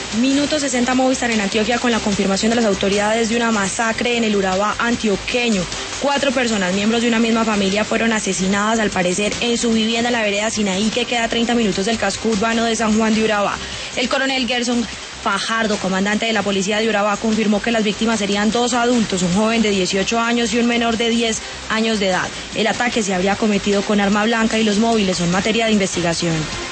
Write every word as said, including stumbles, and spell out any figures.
Minuto sesenta Movistar en Antioquia con la confirmación de las autoridades de una masacre en el Urabá antioqueño. Cuatro personas, miembros de una misma familia, fueron asesinadas al parecer en su vivienda en la vereda Sinaí, que queda a treinta minutos del casco urbano de San Juan de Urabá. El coronel Gerson Fajardo, comandante de la policía de Urabá, confirmó que las víctimas serían dos adultos, un joven de dieciocho años y un menor de diez años de edad. El ataque se habría cometido con arma blanca y los móviles son materia de investigación.